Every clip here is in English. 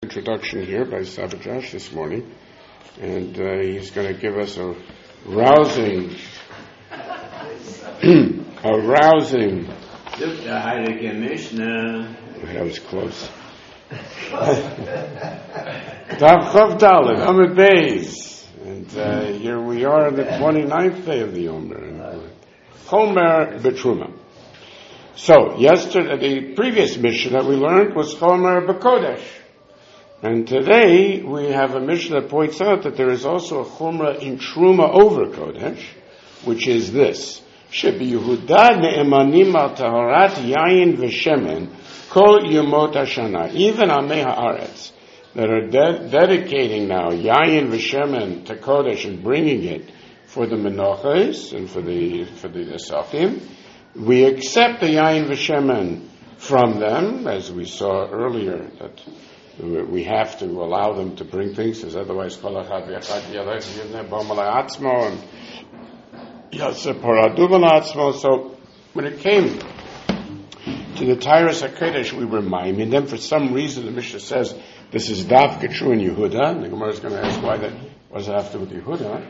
Introduction here by Sabbath Josh this morning, and he's going to give us a rousing. That was close. Daf Chav Daled Amud Beis, and here we are on the 29th day of the Omer, Chomer B'Truma. So yesterday, the previous mission that we learned was Chomer B'Kodesh. And today we have a mission that points out that there is also a chumrah in truma over kodesh, which is this: Shebi Yehuda ne'emanim al taharat yayin v'shemen kol yomot hashana. Even amei haaretz that are dedicating now yayin v'shemen to kodesh and bringing it for the menachos and for the nesachim, we accept the yayin v'shemen from them, as we saw earlier that we have to allow them to bring things, because otherwise so when it came to the Tyrus HaKodesh, we were miming them. For some reason the Mishnah says this is Daf Getru and Yehuda, and the Gemara is going to ask why that. What does it have to do with Yehuda?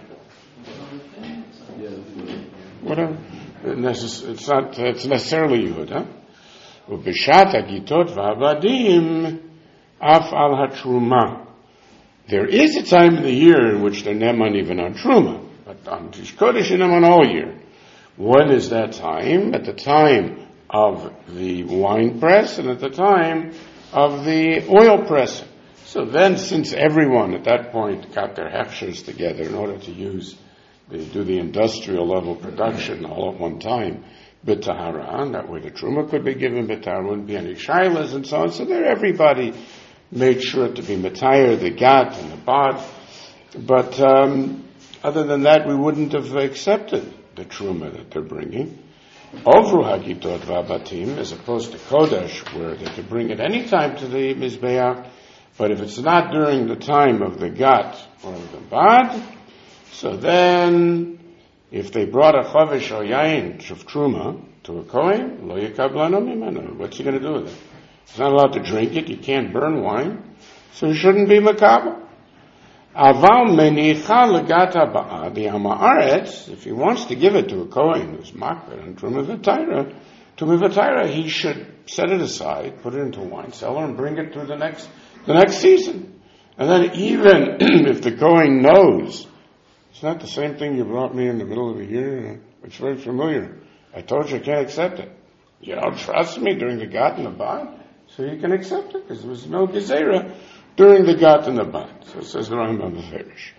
Whatever. It's not. It's necessarily Yehuda. Ubishat Agitot V'Avadim Af al haTruma. There is a time of the year in which they're neman even on Truma, but on Tish Kodesh they're neman all year. When is that time? At the time of the wine press and at the time of the oil press. So then, since everyone at that point got their hefshers together in order to do the industrial level production all at one time, b'tahara, that way the Truma could be given, b'tahara wouldn't be any shilas and so on. So there everybody made sure to be Matayr, the Gat, and the Bad. But other than that, we wouldn't have accepted the Truma that they're bringing. Ovru Hagitot V'Abatim, as opposed to Kodesh, where they could bring it any time to the Mizbeach, but if it's not during the time of the Gat or the Bad, so then, if they brought a Chavish or Yain of Truma to a Kohen, Lo Yikablano Mimenu, what's he going to do with it? He's not allowed to drink it. You can't burn wine, so he shouldn't be makabel. Aval menicha legata ba'a the amaretz. If he wants to give it to a kohen who's makbel and tumivatayra, he should set it aside, put it into a wine cellar, and bring it to the next season. And then even if the kohen knows it's not the same thing you brought me in the middle of the year, it's very familiar. I told you I can't accept it. You don't trust me during the gat and the bad. So you can accept it, because there was no gezerah during the gat and the bad. So it says the Rambam Beferish.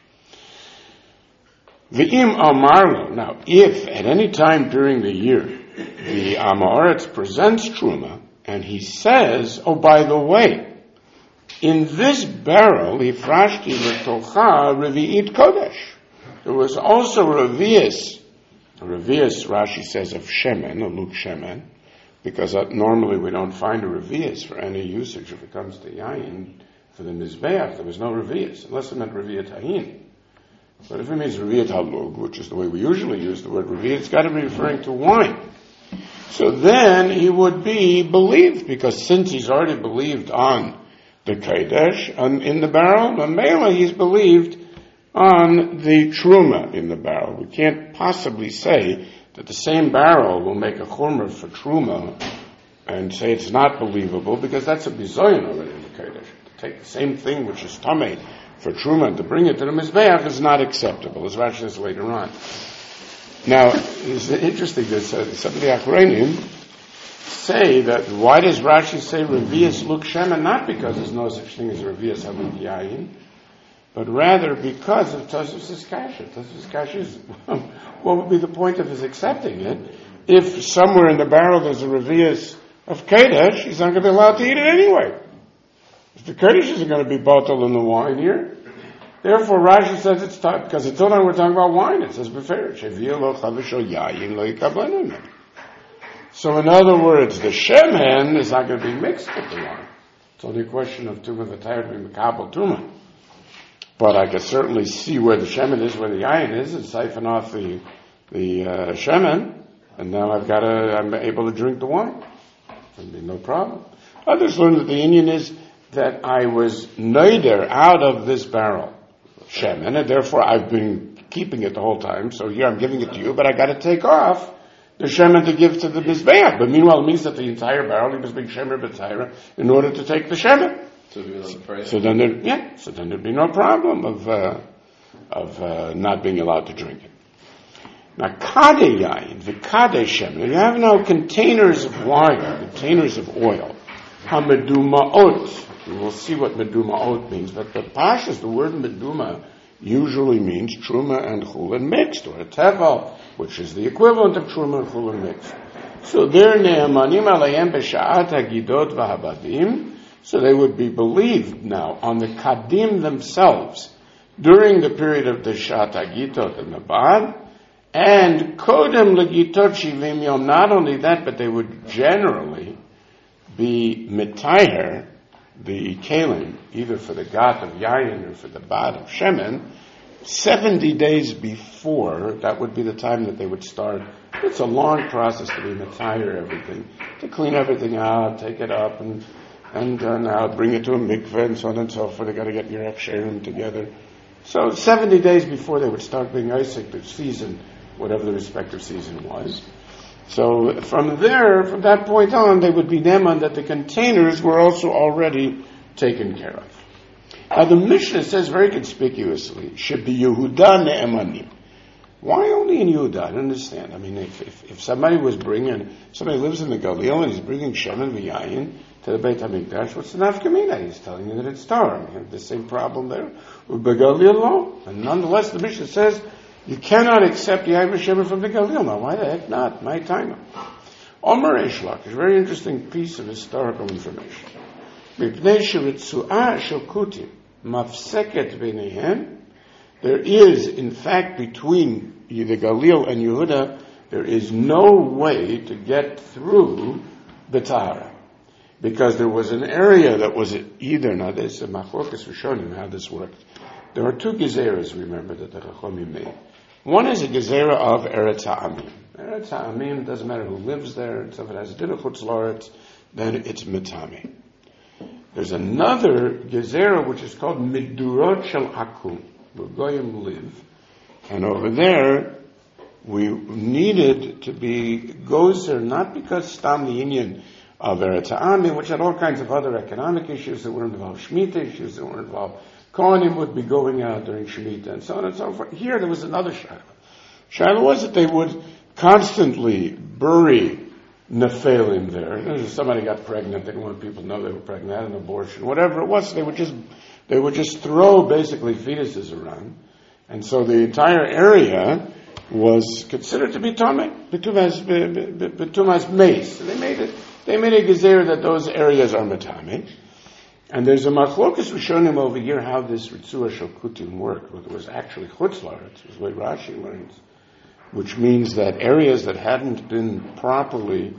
V'im amarlo. Now, if at any time during the year the Amoritz presents truma, and he says, oh, by the way, in this barrel, hifrashti v'tocha revi'it kodesh. There was also revius, Rashi says, of shemen, a Luke shemen, because normally we don't find a revius for any usage if it comes to yayin for the mizbeach. There was no revius, unless it meant reviat hayin. But if it means reviat halug, which is the way we usually use the word reviat, it's got to be referring to wine. So then he would be believed, because since he's already believed on the kodesh in the barrel, the mela he's believed on the truma in the barrel. We can't possibly say that the same barrel will make a chumrah for truma and say it's not believable, because that's a bizoyin already in the kodesh. To take the same thing which is tamei for truma and to bring it to the mizbeach is not acceptable, as Rashi says later on. Now, it's interesting that some of the Achronim say that why does Rashi say revius luk shema? Not because there's no such thing as revius haluk yayin, but rather because of Tosfos' kasha. Tosfos' kasha is, what would be the point of his accepting it if somewhere in the barrel there's a revius of Kodesh, he's not going to be allowed to eat it anyway. If the Kodesh isn't going to be bottled in the wine here, therefore Rashi says it's time, because until now we're talking about wine, it says beferish. So in other words, the shemen is not going to be mixed with the wine. It's only a question of Tumah v'Tayr to be Mekabel Tumah. But I can certainly see where the shemen is, where the yayin is, and siphon off the shemen, and now I'm able to drink the wine. There'll be no problem. Others learn that the Indian is that I was neider out of this barrel, shemen, and therefore I've been keeping it the whole time, so here I'm giving it to you, but I got to take off the shemen to give to the mizbeach. But meanwhile, it means that the entire barrel, he was being shemer b'tayra in order to take the shemen. So then there'd be no problem of not being allowed to drink it. Now, kade yain, v'kade shemen, you have now containers of wine, containers of oil, hamedumaot. We'll see what medumaot means, but the pashas, the word meduma, usually means truma and chulin mixed, or a tevel, which is the equivalent of truma and chulin mixed. So they're ne'amanim alayem b'sha'at hagidot v'habadim, so they would be believed now on the kadim themselves during the period of the sha'at hagitot and the bad, and kodem legitot shivim yom. Not only that, but they would generally be mitayer the kalim, either for the gat of yayin or for the bad of shemen, 70 days before. That would be the time that they would start. It's a long process to be mitayer everything, to clean everything out, take it up, and now bring it to a mikveh and so on and so forth. They got to get your hafsherim together. So 70 days before they would start being Isaac, the season, whatever the respective season was. So from that point on, they would be neman that the containers were also already taken care of. Now the Mishnah says very conspicuously, should be Yehuda ne'emanim. Why only in Yehuda? I don't understand. I mean, if somebody lives in the Galil and he's bringing shemen v'yayin to the Beit HaMikdash, what's the nafkamina? He's telling you that it's tar. You have the same problem there with Begalil law. And nonetheless, the Mishnah says, you cannot accept the Yayin Shemen from the Galil. Now, why the heck not? My time. Omer Reish Lakish, a very interesting piece of historical information. Mipnei sheritzuah shel kutim mafseket b'neihem. There is, in fact, between the Galil and Yehuda, there is no way to get through the Tahara. Because there was an area that was either, now there's a machlokas rishonim how this worked. There are two gezeras, remember, that the Chachomim made. One is a gezerah of Eretz Ha'amim. Eretz Ha'amim, doesn't matter who lives there, if it has a din of chutz la'aretz, then it's mitami. There's another gezerah which is called Midurot Shel Akum, where Goyim live. And over there, we needed to be gozer, not because Stam the Inyan of Eretz Ha'amim, which had all kinds of other economic issues that were involved, Shemitah issues that were involved. Kohanim would be going out during Shemitah and so on and so forth. Here there was another shayla. Shayla was that they would constantly bury nephilim there. If somebody got pregnant, they didn't want people to know they were pregnant, had an abortion, whatever it was. They would just throw basically fetuses around, and so the entire area was considered to be tameh, betumas meis. So they made a gezer that those areas are metameh. And there's a machlokas rishonim over here how this Ritzuah Shel Kutim worked. It was actually chutz la'aretz, is the way Rashi learns, which means that areas that hadn't been properly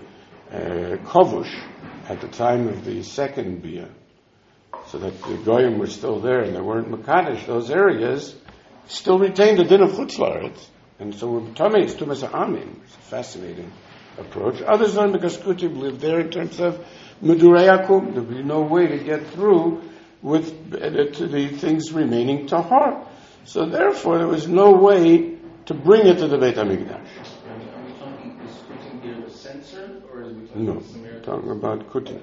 kovush at the time of the second bia, so that the goyim were still there and they weren't makadesh, those areas still retained the din of chutz la'aretz. And so Tomei it's tumas ha'amim. It's a fascinating approach. Others learn because Kutim lived there in terms of Medurei Akum. There would be no way to get through with to the things remaining tahar. So therefore, there was no way to bring it to the Beit HaMikdash. Are we talking, is Kutim here a censored, or is we talking No, talking about Kutim.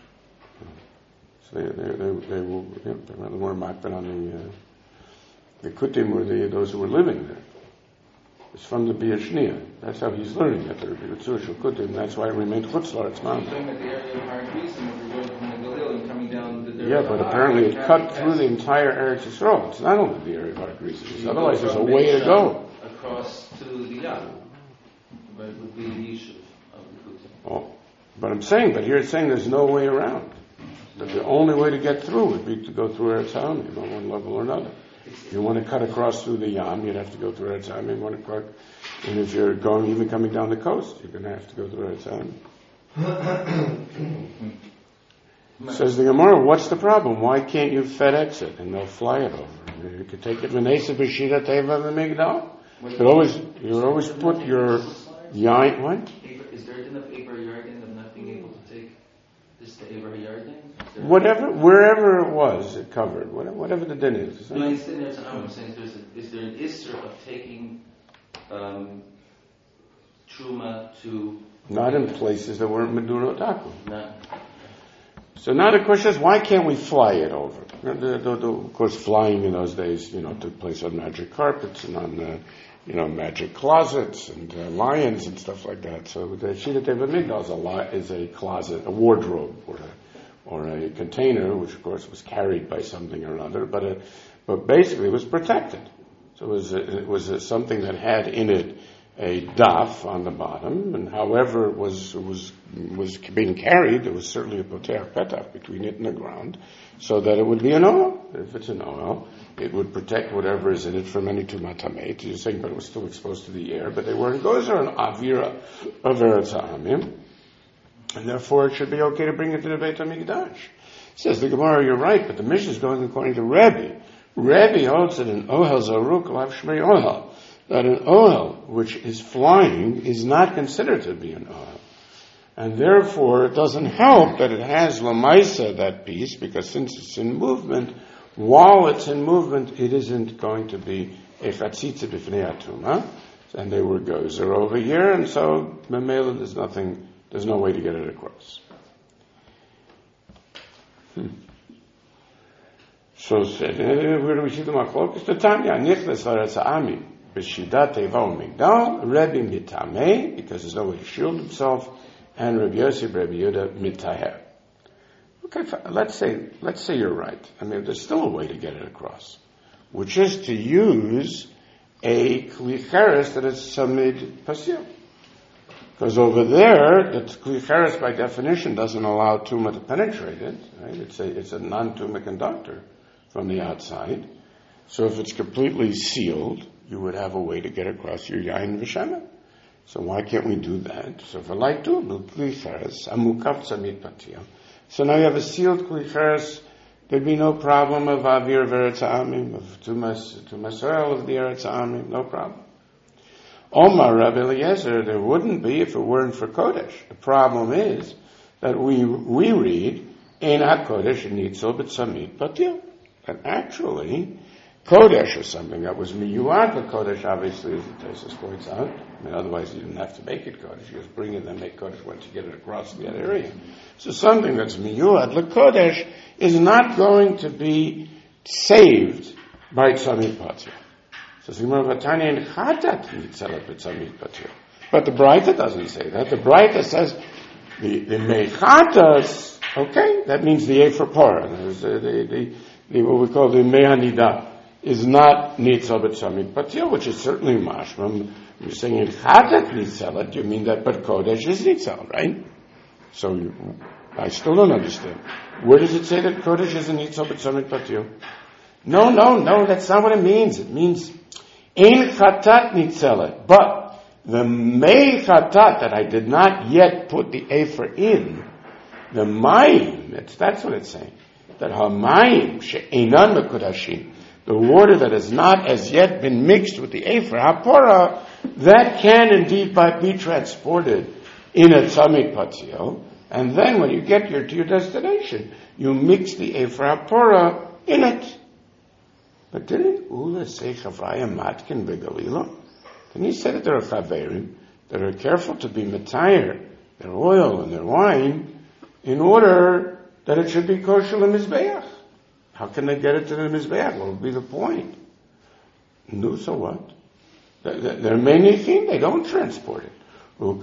So they were makban on the Kutim were those who were living there. It's from the Bia Shnia. That's how he's learning that there would be Ritzuah Shel Kutim. That's why it remained chutz la'aretz mountain. You're talking about the area of Har Gerizim, if you're going from the Galil and coming down the Yeah, but apparently it cut through the entire Eretz Yisrael. It's not only the area of Har Gerizim. Otherwise, there's a way to go. Across to the Yam, but it would be the Yishuv of the Kutim. Oh, but here it's saying there's no way around. That the only way to get through would be to go through Eretz Ha'amim on one level or another. If you want to cut across through the Yam, you'd have to go through Eretz Ha'amim. And if you're even coming down the coast, you're going to have to go through Eretz Ha'amim. Says the Gemara, what's the problem? Why can't you FedEx it and they'll fly it over? You could take it V'nesa B'shira Teva V'migdal. You always put your yain. What? Is there a din of Eber Yarden of not being able to take this to Eber Yarden? wherever it was, it covered, whatever the din is. No, I'm saying is there an isser of taking truma to... Not in places that weren't Medura Otaku. No. So now the question is, why can't we fly it over? Of course, flying in those days, took place on magic carpets and on, magic closets and lions and stuff like that. So the Shida Teva Migdal is a closet, a wardrobe, or a container, which of course was carried by something or another, but basically it was protected. So it was something that had in it a daf on the bottom, and however it was being carried, there was certainly a poter petach between it and the ground, so that it would be an oil. If it's an oil, it would protect whatever is in it from any tumatameit. You're saying, but it was still exposed to the air, but they weren't gozer an avira of Eretz Ha'amim, and therefore it should be okay to bring it to the Beit HaMikdash. Says the Gemara, you're right, but the Mishnah is going according to Rebbe. Rebbe holds that an ohel zaruk lav shmei ohel. That an ohel, which is flying, is not considered to be an ohel. And therefore, it doesn't help that it has lamaisa, that piece, because since it's in movement, while it's in movement, it isn't going to be a chatzitza b'fnei atuma, and they were gozer over here, and so memela, there's no way to get it across. So, where do we see the machlokes? The Tanya, nichnas l'Eretz Ha'amim. B'shidat teva u'migdal, Rebbe mitameh, because there's no way to shield himself, and Rabbi Yosef, Rabbi Yehuda mitaher. Okay, let's say you're right. I mean, there's still a way to get it across, which is to use a kli cheres that is samid pasil. Because over there, the kli cheres by definition doesn't allow tumah to penetrate it. Right? It's a non-tumah conductor from the outside. So if it's completely sealed, you would have a way to get across your yain v'shemen. So why can't we do that? So for like to kli cheres, amukav tzamid patil. So now you have a sealed kli cheres. There'd be no problem of avir of Eretz Ha'amim, of tumas oil of the Eretz Ha'amim, no problem. Omar Rabbi Eliezer, there wouldn't be if it weren't for Kodesh. The problem is that we read Ein HaKodesh Nitzel B'Tzamid Patil. And actually, Kodesh is something that was miyuad. The Kodesh, obviously, as the Tosfos points out. I mean, otherwise you didn't have to make it Kodesh. You just bring it and make Kodesh once you get it across that area. So something that's miyuad, the Kodesh, is not going to be saved by Tzamid Patil. So but the Braita doesn't say that. The Braita says the Mechatas, okay, that means the Efer Parah. The what we call the Mehanida is not Nitzal B'Tzamid Patil, which is certainly mashma. You're saying in Chatat Nitzal, you mean that but Kodesh is Nitzal, right? So I still don't understand. Where does it say that Kodesh is a Nitzal B'Tzamid Patil? No, that's not what it means. It means Ein Chatat Nitzelet. But the Mei Chatat that I did not yet put the Efer in, the Mayim, that's what it's saying. That HaMayim she'einan mekudashim, the water that has not as yet been mixed with the Efer HaPorah, that can indeed be transported in a Tzamid Patil, and then when you get to your destination, you mix the Efer HaPorah in it. But didn't Ula say Chavaya Matkin Begalila? Didn't he say that there are Chaverim that are careful to be Matayr, their oil and their wine, in order that it should be kosher in Mizbeach? How can they get it to the Mizbeach? What would be the point? No, so what? They're menichim, they don't transport it. When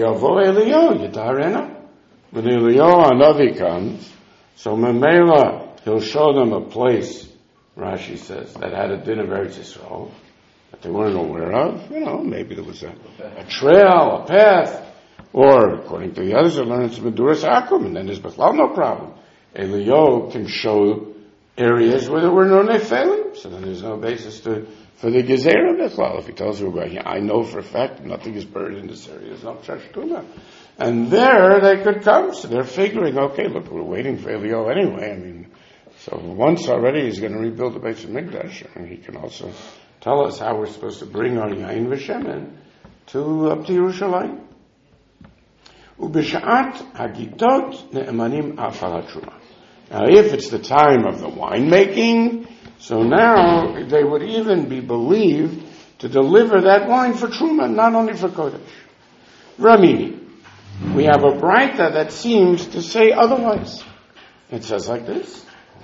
Eliyahu Hanavi comes, so Memela, he'll show them a place, Rashi says, that had a din of Eretz Yisrael that they weren't aware of. Maybe there was a trail, a path, or according to the others, they learned it's Meduras Akum, and then there's Bechlal, no problem. Eliyahu can show areas where there were no Nephilim, so then there's no basis for the Gezerah Bechlal. If he tells you, I know for a fact nothing is buried in this area, there's no Shashtuma. And there they could come, so they're figuring, okay, look, we're waiting for Eliyahu anyway, so once already he's going to rebuild the Beit HaMikdash, and he can also tell us how we're supposed to bring our Yain V'Shemen up to Yerushalayim. Ubisha'at Hagidot Ne'emanim Afal HaTruma. Now, if it's the time of the winemaking, so now they would even be believed to deliver that wine for Truma, not only for Kodesh. Ramini. We have a Braita that seems to say otherwise. It says like this.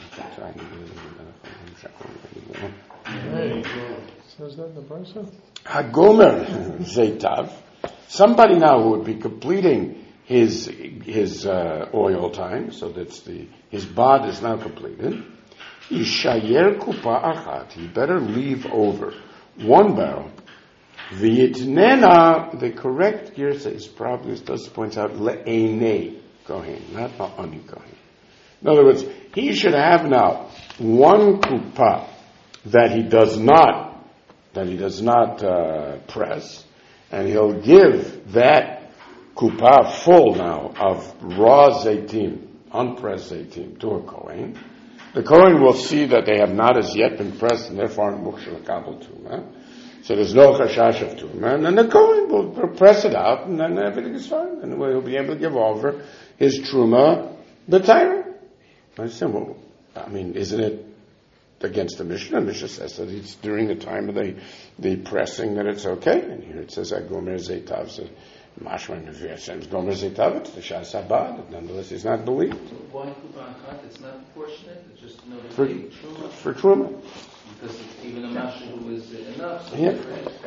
Says that in the Braita? Hagomer Zetav. Somebody now who would be completing his oil time, so that's his bod is now completed. Yishayer kupa achat. He better leave over one barrel. V'yitnena, the correct girsa is probably, does point out, le'enei kohen, not la'ani kohen. In other words, he should have now one kupa that he does not press, and he'll give that kupa full now of raw zaitim, unpressed zaitim, to a kohen. The kohen will see that they have not as yet been pressed, and therefore aren't mukshel kabel tumah. So there's no chashash of tumah, and then the kohen will press it out, and then everything is fine, and he'll be able to give over his truma b'tayra. I said, well, I mean, isn't it against the Mishnah? The Mishnah says that it's during the time of the pressing that it's okay, and here it says that gomer zeitav, so mashma neviyah says gomer zeitav, it's the shas habad, nonetheless he's not believed. So why kupa achat? It's not proportionate. It's just another truma. For truma. Because even a masha who is enough. So Yeah.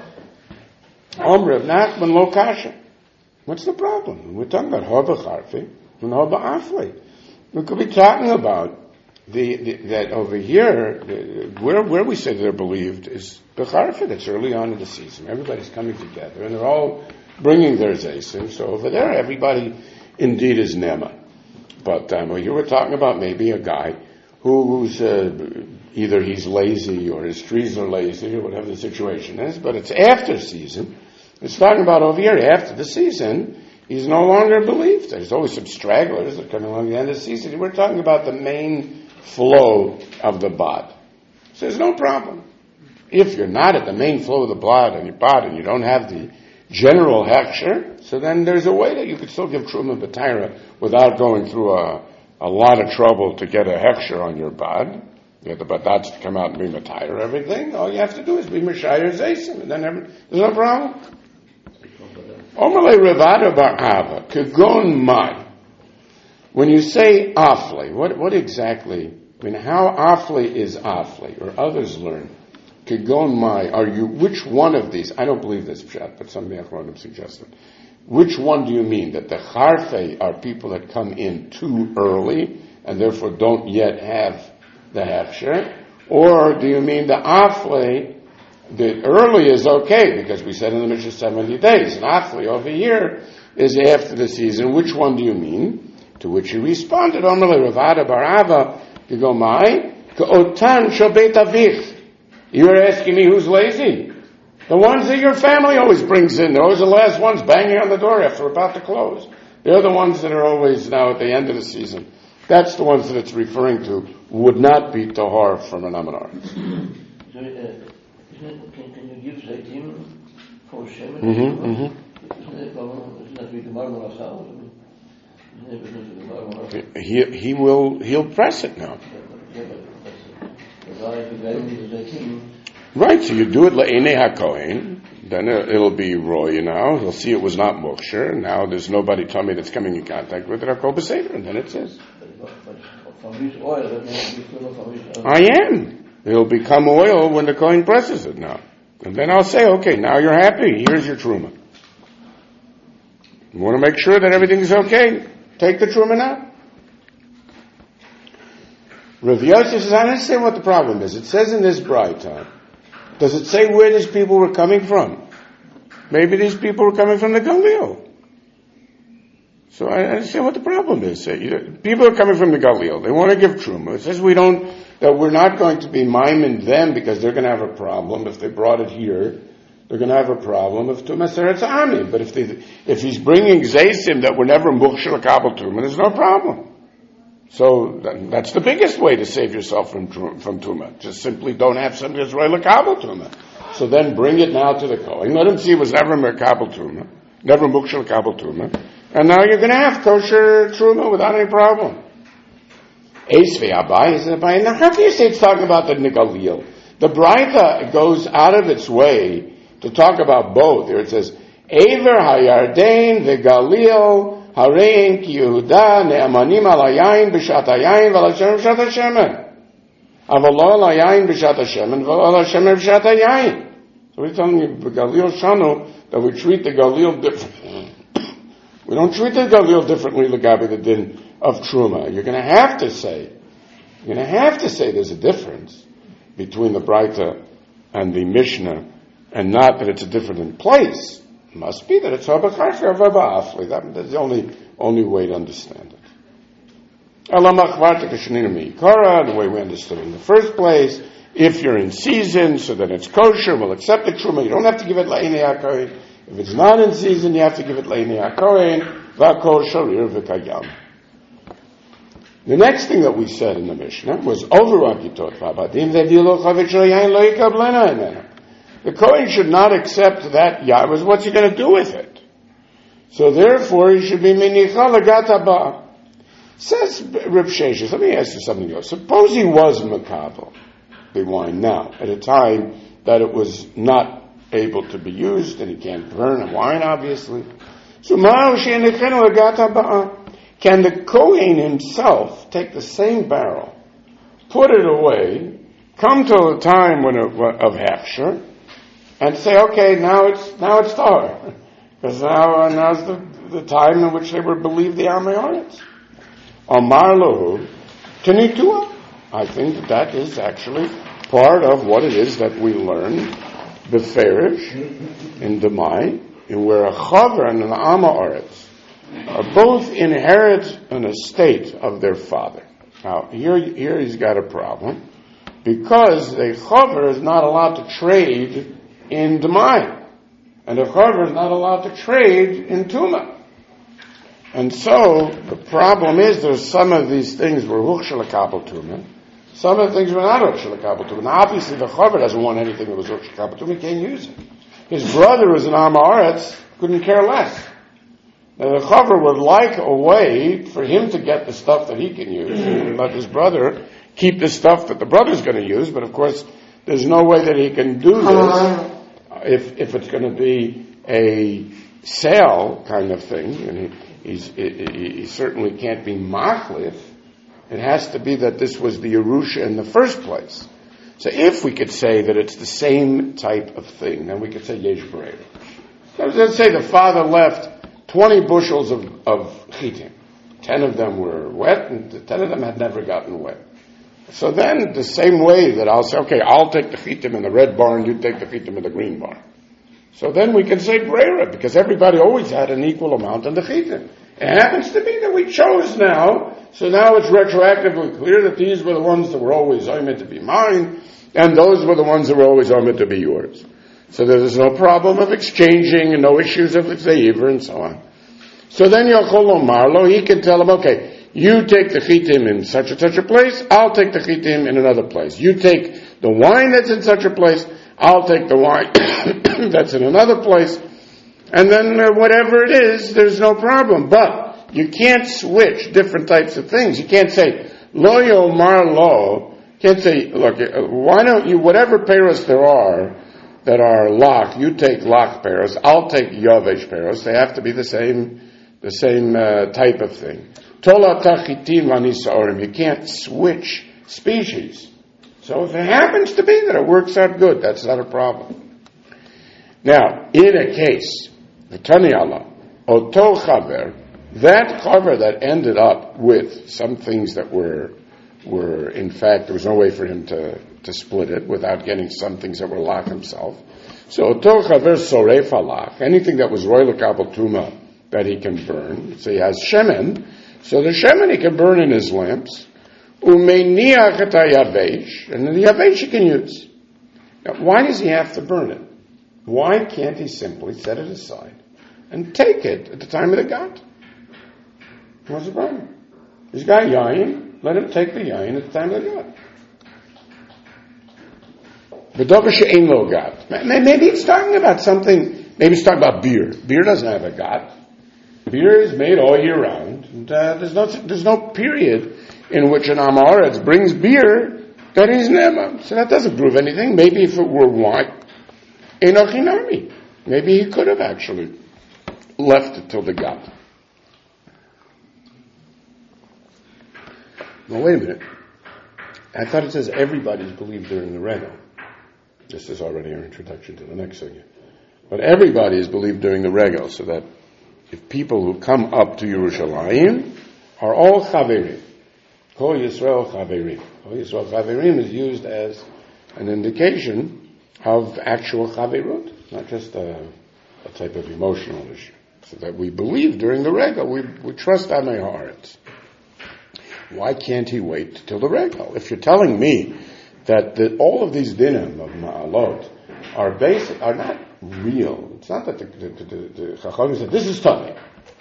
Rav Nachman lo kasha. What's the problem? We're talking about haba charfi and haba afli. We could be talking about that over here, where we say they're believed is becharfi. That's early on in the season. Everybody's coming together and they're all bringing their zaysim. So over there, everybody indeed is nema. But you were talking about maybe a guy who's either he's lazy or his trees are lazy or whatever the situation is, but it's after season. It's talking about over here, after the season, he's no longer believed. There's always some stragglers that come along the end of the season. We're talking about the main flow of the bod. So there's no problem. If you're not at the main flow of the bod and you don't have the general hechsher, so then there's a way that you could still give truma b'tayra without going through a lot of trouble to get a hechsher on your bod. You have the badats to come out and be matayr everything. All you have to do is be mashayir zaysim, and then there's no problem. Omerle revada bar'ava kagon mai. When you say afli, what exactly? I mean, how afli is afli, or others learn? Kagon mai. Are you? Which one of these? I don't believe this pshat, but some me'achronim suggested. Which one do you mean? That the charfei are people that come in too early and therefore don't yet have the hechsher? Or do you mean the afli, the early is okay, because we said in the Mishnah 70 days, and afli over here is after the season. Which one do you mean? To which he responded, Omerle Ravada Barava, Kigomai, Ka'otan Shabet Avich. You are asking me who's lazy? The ones that your family always brings in. They're always the last ones banging on the door after we're about to close. They're the ones that are always now at the end of the season. That's the ones that it's referring to, would not be tahor from an Amanar. So, can you give Zaitim for Shemin? He'll press it now. Right, so you do it la'enei hakohen, then it'll be roy now. He'll see it was not moksher. Now there's nobody tummy that's coming in contact with it. And then it says, I am. It'll become oil when the kohen presses it now. And then I'll say, okay, now you're happy. Here's your truma. You want to make sure that everything is okay? Take the truma now. Rav Yosef says, I don't understand what the problem is. It says in this Braita, does it say where these people were coming from? Maybe these people were coming from the Galil. So I understand what the problem is. People are coming from the Galil. They want to give truma. It says that we're not going to be miming them because they're going to have a problem if they brought it here. They're going to have a problem if Tumah Seretz Ami. But if he's bringing Zaysim that were never Mukshel Kabel Tumah, there's no problem. So that's the biggest way to save yourself from Tumah. Just simply don't have somebody that's Roy Kabel Tumah. So then bring it now to the Kohen. Let him see it was never Kabel Tumah, never Mukshel Kabel Tumah. And now you're going to have kosher Truma without any problem. Esvei Abai, he said, Abai, now how can you say it's talking about the Galil? The Braita goes out of its way to talk about both. Here it says, Ever hayardein v'galil harein ki Yehuda ne'amanim al hayayin b'shat hayayin v'al hashem b'shat hashemen. Aval lo al hayayin b'shat hashemen v'al al hashemen b'shat hayayin. So we're telling you, Galil Shanu, that we treat the Galil differently. We don't treat the Galil differently, Lagabi, the din of Truma. You're going to have to say there's a difference between the Braita and the Mishnah, and not that it's a different in place. It must be that it's Habachar or Vaba'afli. That's the only way to understand it. The way we understood it in the first place, if you're in season, so that it's kosher, we'll accept the Truma. You don't have to give it La'inei HaKohen. If it's not in season, you have to give it La'inei HaKohen, V'akol Sharir V'kayam. The next thing that we said in the Mishnah was over Akitot Vabadim, the Kohen should not accept that Yah. What's he going to do with it? So therefore, he should be Minicha Lagat Haba. Says Reb Sheshes, let me ask you something else. Suppose he was Makabel, the wine now, at a time that it was not able to be used, and he can't burn a wine, obviously. So can the Kohen himself take the same barrel, put it away, come to a time of Hefsher, and say, okay, now it's Tahor, because now's the time in which they were believed the Amoritz. Amar Lahu Tenitua. I think that is actually part of what it is that we learn Beferish in Demai, in where a Chaver and an Amoritz are both inherit an estate of their father. Now, here he's got a problem, because a Chaver is not allowed to trade in Demai, and a Chaver is not allowed to trade in Tuma. And so, the problem is, there's some of these things were Huchshalakabel Tuma, some of the things were not Huchshalakabel Tuma. Now, obviously, the Chaver doesn't want anything that was Huchshalakabel Tuma, he can't use it. His brother was an Amoritz, couldn't care less. Now, the Chaver would like a way for him to get the stuff that he can use, and let his brother keep the stuff that the brother's going to use, but of course, there's no way that he can do this if it's going to be a sale kind of thing, and he certainly can't be machlif. It has to be that this was the Yerusha in the first place. So if we could say that it's the same type of thing, then we could say Yesh Bereira. Let's say the father left 20 bushels of chitim. 10 of them were wet, and 10 of them had never gotten wet. So then, the same way that I'll say, okay, I'll take the chitim in the red barn, you take the chitim in the green barn. So then we can say Bereira, because everybody always had an equal amount in the chitim. It happens to be that we chose now, so now it's retroactively clear that these were the ones that were always meant to be mine, and those were the ones that were always meant to be yours. So there's no problem of exchanging and no issues of Zeiver and so on. So then Yochol Marlo, he can tell him, okay, you take the chitim in such and such a place, I'll take the chitim in another place. You take the wine that's in such a place, I'll take the wine that's in another place. And then whatever it is, there's no problem. But you can't switch different types of things. You can't say, Lo Yomar Lo. You can't say, look, why don't you, whatever peiros there are that are lach, you take lach peiros, I'll take yovesh peiros. They have to be the same type of thing. Tola tachitim v'nisaorim. You can't switch species. So if it happens to be that it works out good, that's not a problem. Now, in a case, V'tani Allah, Oto Chaver, that Chaver that ended up with some things that were in fact, there was no way for him to split it without getting some things that were lach himself. So Oto Chaver Soref Halach, anything that was Roy L'Kabel Tuma that he can burn. So he has Shemen, so the Shemen he can burn in his lamps. Umeiniach et hayavesh, and the yavesh he can use. Now, why does he have to burn it? Why can't he simply set it aside and take it at the time of the gat? What's the problem? He's got yayin, let him take the yayin at the time of the gat. V'dover she'ein lo gat. Maybe he's talking about something, maybe he's talking about beer. Beer doesn't have a gat. Beer is made all year round. And, there's no period in which an Amoritz brings beer, that is Nema. So that doesn't prove anything. Maybe if it were wine, Enochinami. Maybe he could have actually left it till the God. Now wait a minute. I thought it says everybody's believed during the Regal. This is already our introduction to the next thing. But everybody is believed during the Regal, so that if people who come up to Yerushalayim are all Chaverim. Kol Yisrael Chaverim. Kol Yisrael Chaverim is used as an indication of actual Chaverut, not just a type of emotional issue. So that we believe during the Regal, we trust Amei Haaretz. Why can't he wait till the Regal? If you're telling me that all of these dinim of Ma'alot are not real. It's not that the Chachamim said, this is Tameh.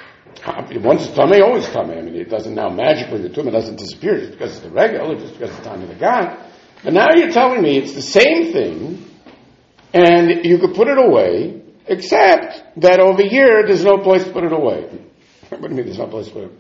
Once it's Tameh, always Tameh. I mean, it doesn't now magically, the Tumah doesn't disappear just because it's the Regal, or just because it's the time of the God. But now you're telling me it's the same thing, and you could put it away, except that over here, there's no place to put it away. What do you mean there's no place to put it?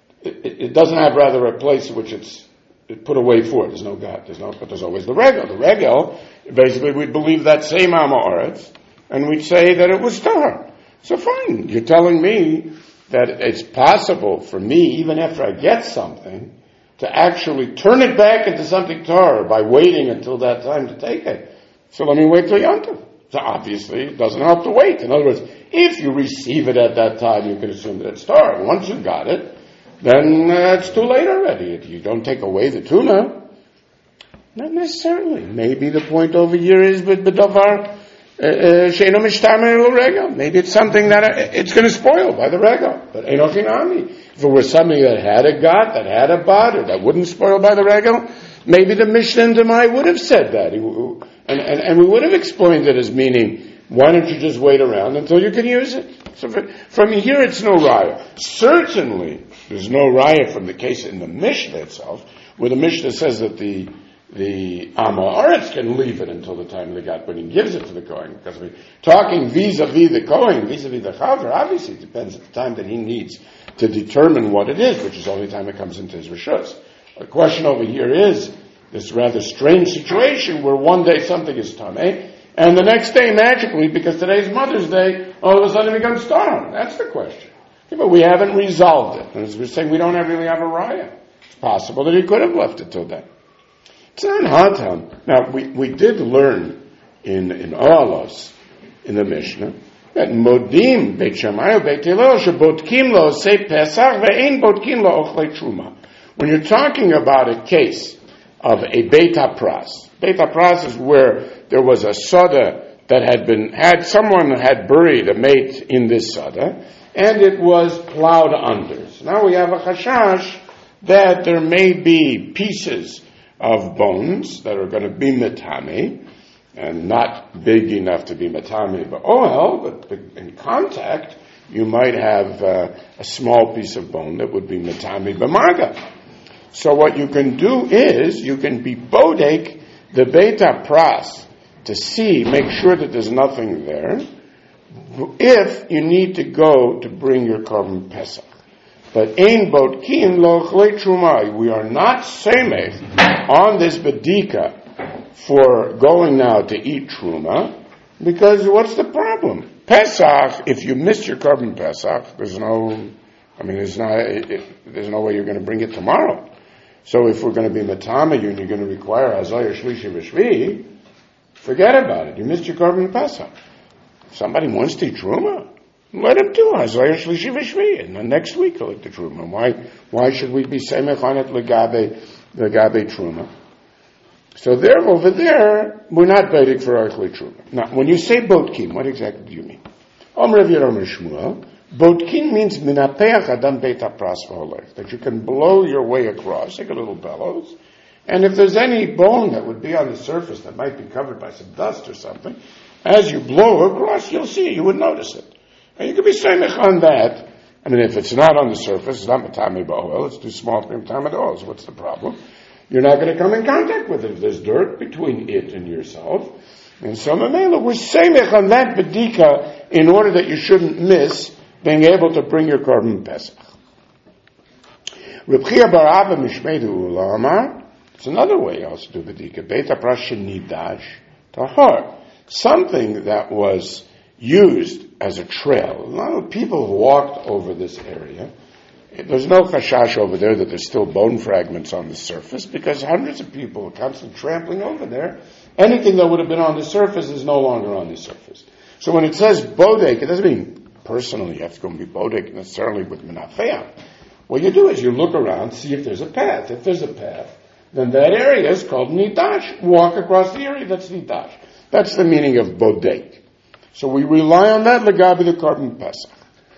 It doesn't have rather a place which it's put away for. There's no God. But there's always the Regal. The Regal, basically, we'd believe that same Amoritz, and we'd say that it was Tahar. So fine, you're telling me that it's possible for me, even after I get something, to actually turn it back into something Tahar by waiting until that time to take it. So let me wait till Yontif. So obviously, it doesn't help to wait. In other words, if you receive it at that time, you can assume that it's Tahar. Once you got it, then it's too late already. You don't take away the tuna. Not necessarily. Maybe the point over here is b'davar she'eno mishtamer l'regel. Maybe it's something that it's going to spoil by the regel. But enochinami. If it were something that had a got, that had a bad, or that wouldn't spoil by the regel, maybe the Mishnah and Demai would have said that. And we would have explained it as meaning, why don't you just wait around until you can use it? So from here, it's no raya. Certainly, there's no raya from the case in the Mishnah itself, where the Mishnah says that the Amoritz can leave it until the time of the God when he gives it to the Kohen. Because we're talking vis-a-vis the Kohen, vis-a-vis the Chaver, obviously it depends at the time that he needs to determine what it is, which is the only time it comes into his Rishus. The question over here is this rather strange situation where one day something is Tameh, and the next day, magically, because today's Mother's Day, all of a sudden it becomes Tahar. That's the question. Yeah, but we haven't resolved it. And as we're saying, we don't really have a raya. It's possible that he could have left it till then. It's not hard time. Now, we did learn in Oalos, in the Mishnah, that Modim, Beit Shammai, Beit Hillel, shebotkim lo say Pesach, ve'ein botkim lo ochlei truma. When you're talking about a case of a Beit HaPras, Beit HaPras is where there was a Sada that someone had buried a mate in this Sada, and it was plowed under. So now we have a chashash that there may be pieces of bones that are going to be metame, and not big enough to be metame, but in contact, you might have a small piece of bone that would be metame b'maga. So what you can do is, you can be bodek the Beit HaPras to make sure that there's nothing there, if you need to go to bring your Korban Pesach. But ein bodkin lo chlei truma. We are not semech on this bedika for going now to eat truma, because what's the problem? Pesach, if you missed your Korban Pesach, there's no way you're going to bring it tomorrow. So if we're going to be matama you and you're going to require hazayah shlishi v'shvi, forget about it. You missed your Korban Pesach. If somebody wants to eat truma, let him do hazayah shlishi v'shvi, and then next week he'll eat the truma. Why should we be semech on it legabe truma? So there, over there, we're not baiting for archli truma. Now, when you say bodkin, what exactly do you mean? Omer Rav Yerom Shmuel, bodkin means minapeach adam Beit HaPras v'holech, that you can blow your way across, take a little bellows, and if there's any bone that would be on the surface that might be covered by some dust or something, as you blow across, you'll see it, you would notice it. And you can be semech on that. I mean, if it's not on the surface, it's not matame ba'oel, it's too small to be matame ba'oel, so what's the problem? You're not going to come in contact with it if there's dirt between it and yourself. And so, Mamela, we're semech on that bedika in order that you shouldn't miss being able to bring your Korban Pesach. Reb Chia bar Abba Mishmei Ula Amar. It's another way also to bedika. Beit HaPrasha nidash tahor. Something that was used as a trail. A lot of people who walked over this area. There's no chashash over there that there's still bone fragments on the surface because hundreds of people are constantly trampling over there. Anything that would have been on the surface is no longer on the surface. So when it says bodek, it doesn't mean personally you have to go and be bodek necessarily with menafeah. What you do is you look around, see if there's a path. If there's a path, then that area is called nidash. Walk across the area, that's nidash. That's the meaning of bodek. So we rely on that legabi the Korban Pesach.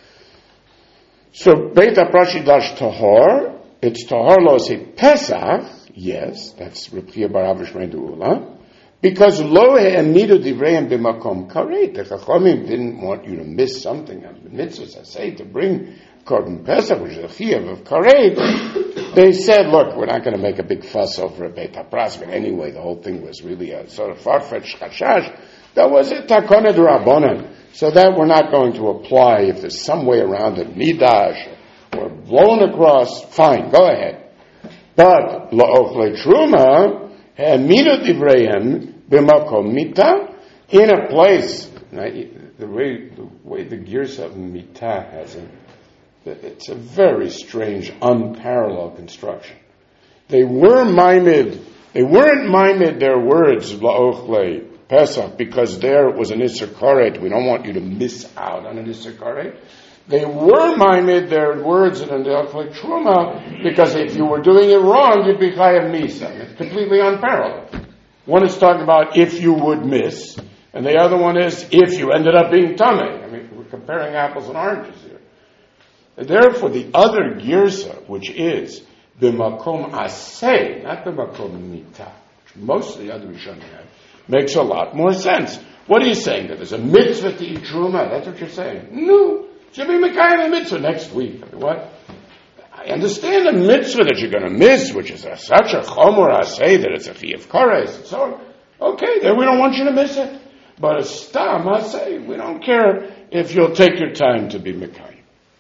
So Beit HaPrasha Dash Tahor, it's Tahor lo say Pesach, yes, that's Reb Chia bar Abba Mishmei Ula, because lo he'emidu divreihem b'makom karet. The Chachamim didn't want you to miss something of the mitzvahs, I say, to bring Korban Pesach, which is a chiyuv of karet. They said, look, we're not going to make a big fuss over a Beit HaPrasha, but anyway, the whole thing was really a sort of far-fetched chashash. That was a takona d'Rabbanan. So that we're not going to apply if there's some way around it, nidash, or blown across, fine, go ahead. But, la'ochle truma, ha'emidu divreihem b'makom mita, in a place, the way the gears of mita has it, it's a very strange, unparalleled construction. They weren't maimed their words, la'ochle Pesach, because there was an Isser Karet. We don't want you to miss out on an Isser Karet. They were maimed their words in the Aklei Truma, because if you were doing it wrong, you'd be Chayav Misa. It's completely unparalleled. One is talking about if you would miss, and the other one is if you ended up being Tameh. I mean, we're comparing apples and oranges here. And therefore, the other Girsa, which is B'makom Aseh, not B'makom Mita, which most of the other Rishonim have, makes a lot more sense. What are you saying? That there's a mitzvah to eat truma? That's what you're saying? No. Should be Mekayim a mitzvah next week. I mean, what? I understand the mitzvah that you're going to miss, which is such a chomor aseh that it's a chiyuv kares and so on. Okay, then we don't want you to miss it. But a stam aseh, we don't care if you'll take your time to be Mekayim.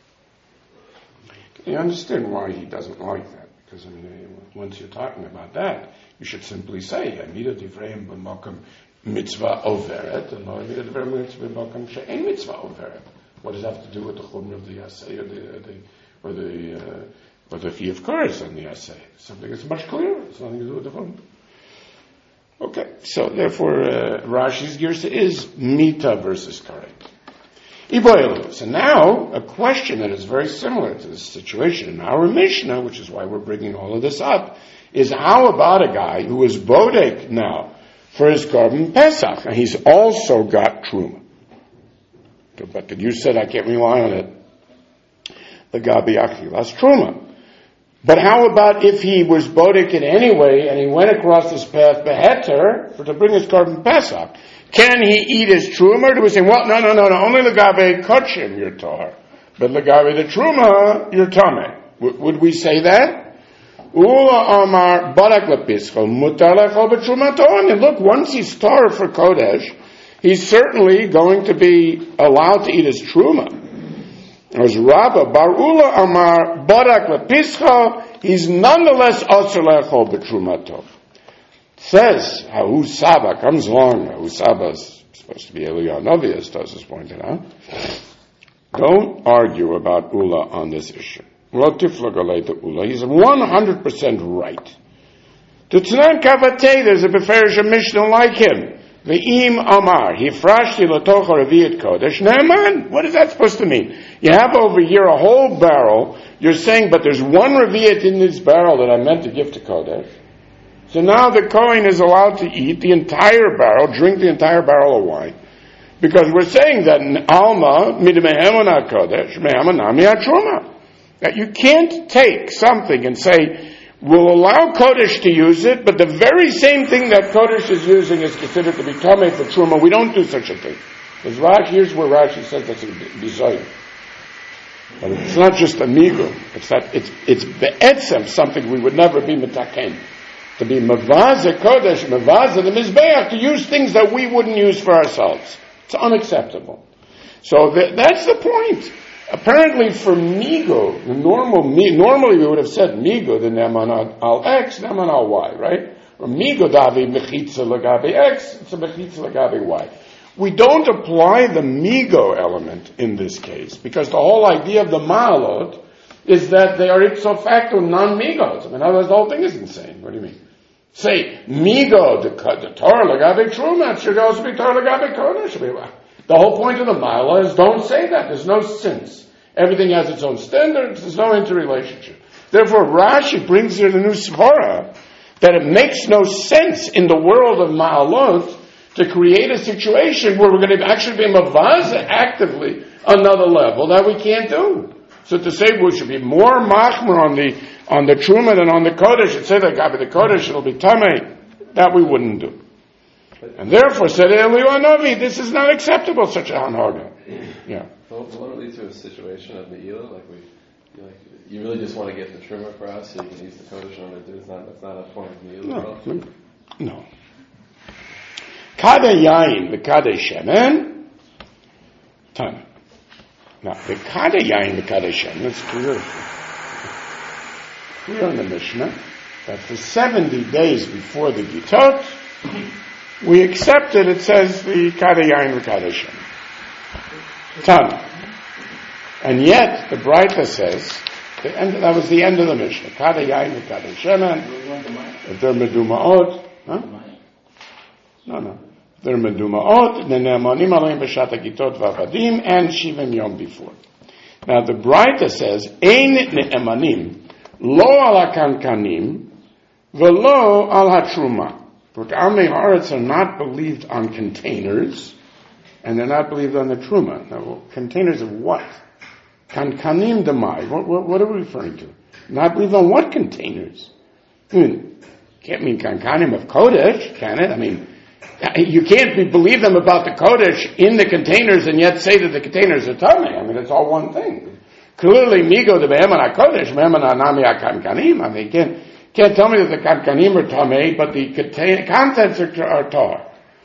Can you understand why he doesn't like that? Because, I mean, once you're talking about that, you should simply say, Amida Divrei b'makom mitzvah overet, and Amida Divrei b'makom she'en mitzvah overet. What does that have to do with the chumrah of the Yaseh or the chiyuv kares on the Yaseh? Something that's much clearer. It's nothing to do with the chumrah. Okay, so therefore Rashi's girsa is mita versus karet. So now, a question that is very similar to this situation in our Mishnah, which is why we're bringing all of this up, is how about a guy who is bodek now for his Korban Pesach, and he's also got truma. But you said I can't rely on it. The Gabi Achilas truma. But how about if he was bodek in any way, and he went across this path beheter to bring his Korban Pesach? Can he eat his truma? Or do we say, well, no, only legabe kachim you're tahor, but legabe the truma you're tameh? Would we say that? Ula amar barak lepischol mutar lechol b'trumato. And look, once he's tahor for kodesh, he's certainly going to be allowed to eat his truma. As Rabbah bar Ula amar barak lepischol, he's nonetheless asur lechol b'trumato. Says, Hahu Saba comes along. Hahu Saba is supposed to be Eliyahu Novi, as Tosus pointed out. Don't argue about Ula on this issue. He's 100% right. To Tzanan Kavatei, there's a Beferish Mishnah like him. Ve'im Amar, Hifrashti Latocha Revi'at Kodesh. Naaman, what is that supposed to mean? You have over here a whole barrel. You're saying, but there's one Revi'at in this barrel that I meant to give to Kodesh. So now the Kohen is allowed to eat the entire barrel, drink the entire barrel of wine, because we're saying that Alma midmehemona Kodesh mehemonami atruma. That you can't take something and say, we'll allow Kodesh to use it, but the very same thing that Kodesh is using is considered to be Tameh for Truma. We don't do such a thing. Because here's where Rashi says that's a bizarre. But it's not just a migu. It's be'etzem, something we would never be mitaken. To be mavaza kodesh, mavaza the mizbeach, to use things that we wouldn't use for ourselves. It's unacceptable. So that's the point. Apparently for migo, normally we would have said migo, the neman al X, neman al Y, right? Or migo davi mechitza lagabe X, it's a mechitza lagabe Y. We don't apply the migo element in this case, because the whole idea of the ma'alot is that they are ipso facto non-migos. In other words, the whole thing is insane. What do you mean? Say, migo, the Torah lagabe truma, it should also be Torah lagabe kodesh. The whole point of the ma'ala is don't say that. There's no sense. Everything has its own standards. There's no interrelationship. Therefore, Rashi brings here the new svara that it makes no sense in the world of ma'alot to create a situation where we're going to actually be mavaza actively another level that we can't do. So to say we should be more machmer on the truma than on the kodesh, and say that God be the kodesh, it'll be tamei, that we wouldn't do. And therefore, said Eliyahu Hanavi, this is not acceptable, such a hanhaga. Yeah. Well, won't it lead to a situation of Me'ila, you really just want to get the truma across so you can use the kodesh on it? That's not a form of Me'ila. No. Kada yain, the kada shemen, Tana. Now, the kada yain, the kada shemen, it's clear in the Mishnah that for 70 days before the Gitot, we accepted, it says, the kada yain, the kada shemen. Tana. And yet, the Braita says, that was the end of the Mishnah. Kada yain, the kada shemen, if they're medumaot, No. They're medumaot, ne'emanim aleim b'shat hagitot v'avadim, and shivim yom before. Now the Braita says, ein ne'emanim, lo al hakankanim, v'lo al hatruma. Because Amei Haaretz are not believed on containers, and they're not believed on the truma. Now, containers of what? Kankanim demai. What are we referring to? Not believed on what containers? Can't mean kankanim of kodesh, can it? I mean, you can't believe them about the kodesh in the containers and yet say that the containers are tamei. I mean, it's all one thing. Clearly, migo de be'eman kodesh, be'eman nami kankanim. I mean, can't tell me that the kankanim are tamei, but the contents are tar.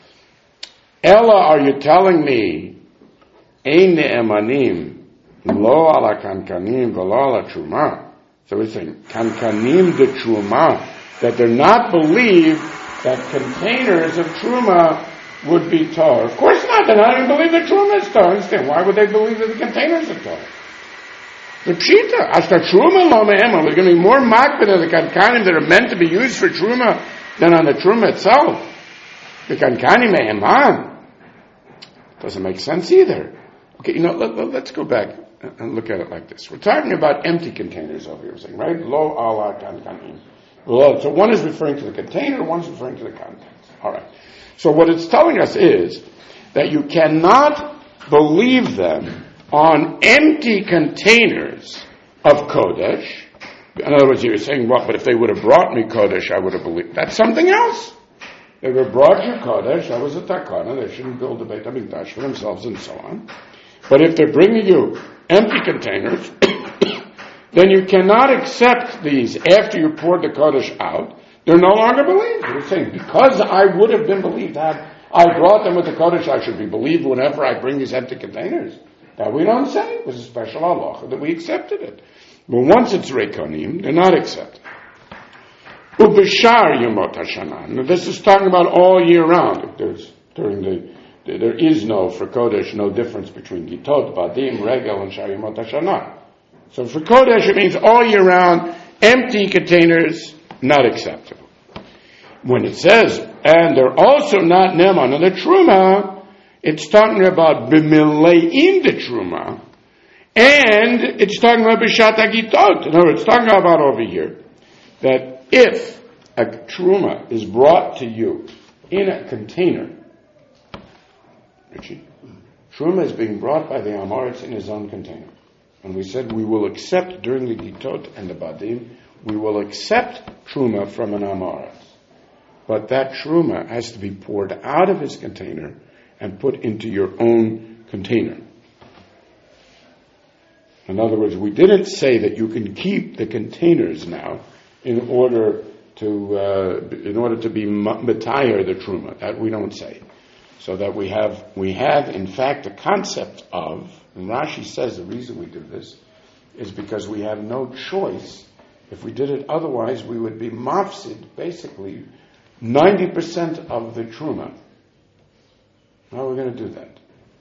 Ella, are you telling me, ein ne'emanim, lo ala kankanim, v'lo ala truma? So we're saying, kankanim de truma, that they're not believed that containers of truma would be tar. Of course not. They're not even believe that truma is tar. Understand? Why would they believe that the containers are tar? The pshita. As the truma lo me'ema, there's going to be more makbid of the kankanim that are meant to be used for truma than on the truma itself. The kankanim me'eman doesn't make sense either. Okay, let's go back and look at it like this. We're talking about empty containers over here, we're saying, right? Lo ala kankanim. So one is referring to the container, one is referring to the contents. All right. So what it's telling us is that you cannot believe them on empty containers of Kodesh. In other words, you're saying, well, but if they would have brought me Kodesh, I would have believed. That's something else. They would have brought you Kodesh, that was a takana, they shouldn't build a Beit HaMikdash for themselves and so on. But if they're bringing you empty containers, then you cannot accept these after you poured the Kodesh out. They're no longer believed. You're saying, because I would have been believed, had I brought them with the Kodesh, I should be believed whenever I bring these empty containers. That we don't say. It was a special halacha that we accepted it. But once it's rekonim, they're not accepted. Ubishar Yomot HaShana. Now this is talking about all year round. There is no, for Kodesh, no difference between Gitot, Badim, Regel, and Shar Yomot HaShana. So for Kodesh, it means all year round, empty containers, not acceptable. When it says, and they're also not Neman on the Truma, it's talking about B'milein the Truma, and it's talking about B'shat HaGitot. In other words, it's talking about over here, that if a Truma is brought to you in a container, Truma is being brought by the Amoritz in his own container. And we said we will accept during the Gitot and the Badim, we will accept Truma from an Amoritz. But that Truma has to be poured out of his container and put into your own container. In other words, we didn't say that you can keep the containers now in order to be matayir the Truma. That we don't say. So that we have in fact the concept of, and Rashi says the reason we do this is because we have no choice. If we did it otherwise, we would be mafsid, basically 90% of the truma. How are we going to do that?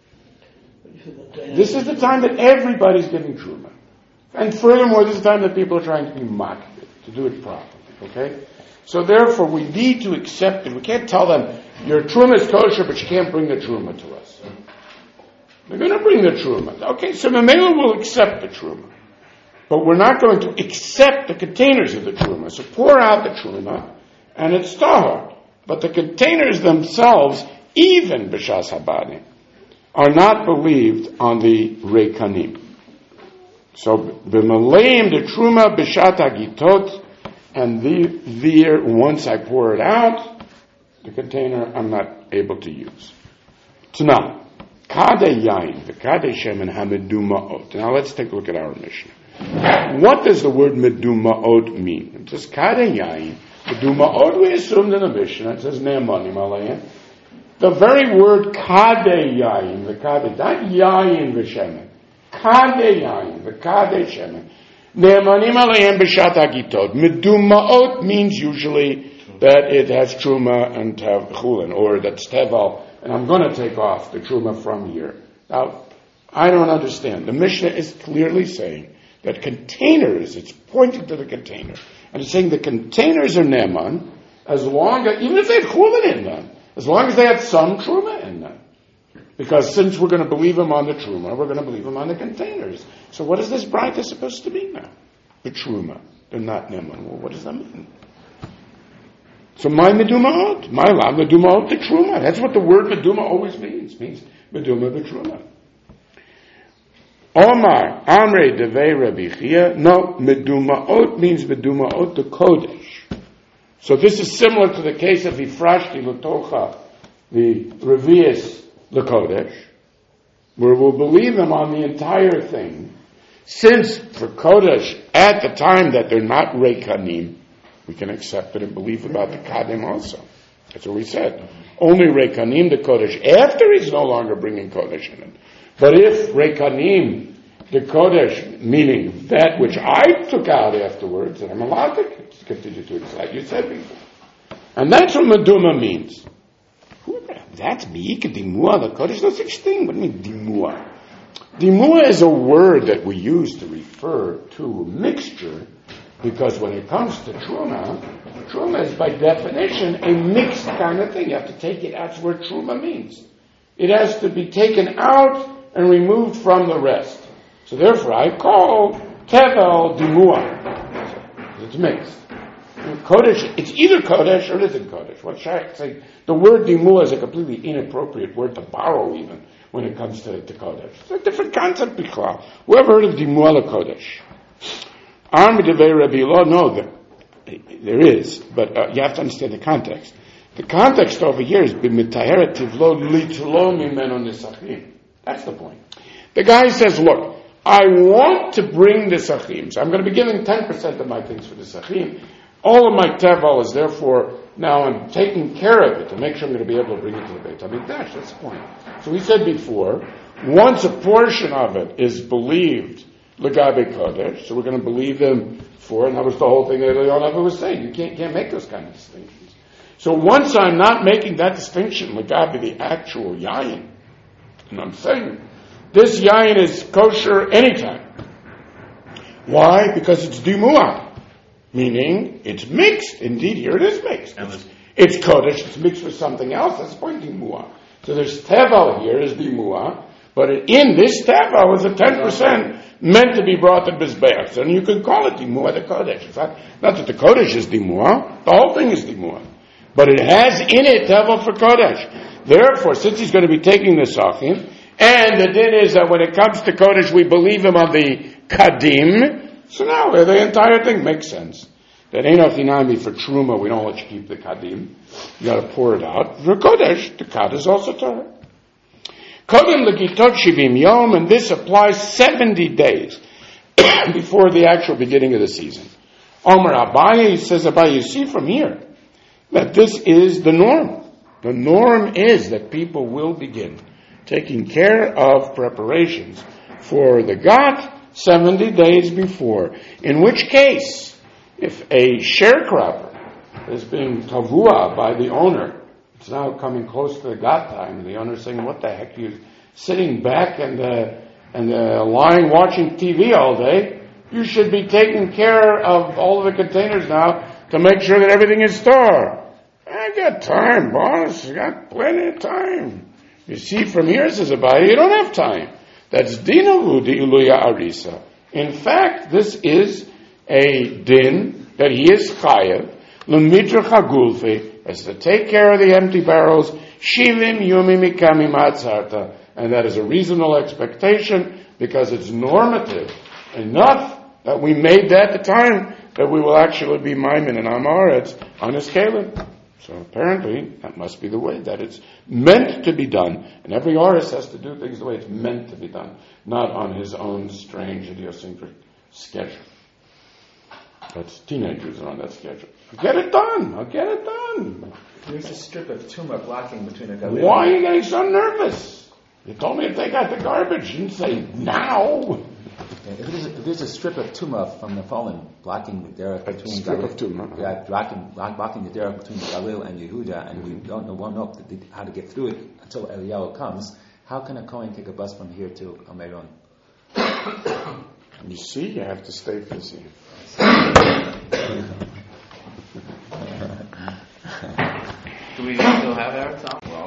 This is the time that everybody's giving truma. And furthermore, this is the time that people are trying to be mocked, to do it properly. Okay? So therefore, we need to accept it. We can't tell them, your truma is kosher, but you can't bring the truma to us. They're going to bring the truma. Okay, so Mamela will accept the truma. But we're not going to accept the containers of the truma. So pour out the truma, and it's tahor. But the containers themselves, even b'shas habadim, are not believed on the reikanim. So b'maleim the truma b'shat hagitot, and there, once I pour it out, the container I'm not able to use. Tana, kade yain, the kade shemen hameduma'ot. Now let's take a look at our Mishnah. What does the word meduma'ot mean? It says kade yain. Meduma'ot, we assumed in the Mishnah, it says ne'emanim alayim. The very word kade yain, the kade, not yain v'shemen. Kade yain, the kade shemen. Ne'emanim alayim b'shat hagitot. Meduma'ot means usually that it has truma and chulin, or that's tevel, and I'm going to take off the truma from here. Now, I don't understand. The Mishnah is clearly saying that containers, it's pointing to the container, and it's saying the containers are ne'eman, as long as, even if they had chulin in them, as long as they had some truma in them. Because since we're going to believe him on the truma, we're going to believe him on the containers. So what is this braita supposed to mean now? The truma. They're not ne'eman. Well, what does that mean? So my meduma'ot, my la meduma'ot the truma. That's what the word meduma always means. It means meduma the truma. Omar, Amrei Devei Rabbi Chia. No, meduma'ot means meduma'ot the kodesh. So this is similar to the case of Ifrashti L'tocha, the Revius L'kodesh, where we'll believe them on the entire thing, since for kodesh, at the time that they're not reikanim, we can accept it and believe about the kadim also. That's what we said. Only reikanim the kodesh, after he's no longer bringing kodesh in it. But if reikanim the kodesh, meaning that which I took out afterwards, and I'm allowed to continue to accept, you said before. And that's what meduma means. That's Me'ika Dimua, the Kodesh, no such thing. What do you mean Dimua? Dimua is a word that we use to refer to a mixture, because when it comes to Truma is by definition a mixed kind of thing. You have to take it out. That's what Truma means. It has to be taken out and removed from the rest. So therefore I call Tevel Dimua. It's mixed. Kodesh, it's either Kodesh or it isn't Kodesh. What should I say? The word Dimua is a completely inappropriate word to borrow even when it comes to Kodesh. It's a different concept, Bichlal. Whoever heard of Dimua LaKodesh? Army Devei Rabbi Lo, no, there is, but you have to understand the context. The context over here is B'mitaheret Tivlo Litlo Mimeno Nisachim. That's the point. The guy says, look, I want to bring the Sachim. So I'm going to be giving 10% of my things for the Sachim. All of my tevel is therefore, now I'm taking care of it to make sure I'm going to be able to bring it to the Beit HaMikdash. That's the point. So we said before, once a portion of it is believed, L'gabe Kodesh, so we're going to believe them for, and that was the whole thing that Leonava was saying. You can't make those kind of distinctions. So once I'm not making that distinction, L'gabe the actual yayin, and I'm saying, this yayin is kosher anytime. Why? Because it's dimua. Meaning, it's mixed. Indeed, here it is mixed. It's kodesh, it's mixed with something else. That's the point, dimua. So there's tevel here, is dimua, but in this tevel is a 10% meant to be brought to Bizbeach. And you could call it dimua the kodesh. It's not that the kodesh is dimua, the whole thing is dimua. But it has in it tevel for kodesh. Therefore, since he's going to be taking the sachim, and the din is that when it comes to kodesh, we believe him on the kadim. So now the entire thing makes sense. That ain't achinami for truma. We don't let you keep the kadim. You got to pour it out. For kodesh, the kad is also Torah. Kodem legitot shivim yom, and this applies 70 days before the actual beginning of the season. Omer Abaye, he says Abaye, you see from here that this is the norm. The norm is that people will begin taking care of preparations for the Gat 70 days before, in which case, if a sharecropper is being tavua by the owner, it's now coming close to the Gat time, and the owner is saying, what the heck, you're sitting back and lying watching TV all day? You should be taking care of all of the containers now to make sure that everything is stored. I got time, boss. I got plenty of time. You see, from here, says Abaye, you don't have time. That's dinahu di'iluya arisa. In fact, this is a din that he is chayav, l'mitra chagulfe, as to take care of the empty barrels, shivim yumi mikami matzarta. And that is a reasonable expectation, because it's normative enough that we made that the time that we will actually be maimin and amaretz on his kalim. So apparently, that must be the way that it's meant to be done. And every artist has to do things the way it's meant to be done, not on his own strange idiosyncratic schedule. That's teenagers are on that schedule. I'll get it done. There's a strip of tumah blocking between the galil. Why are you getting so nervous? You told me to take out the garbage. You didn't say now. If there's a strip of tumah from the fallen blocking the derech between strip of tumah. Yeah, blocking the derech between Galil and Yehuda, and we won't know how to get through it until Eliyahu comes. How can a Kohen take a bus from here to Ameron? You see, you have to stay busy. Do we still have Eretz?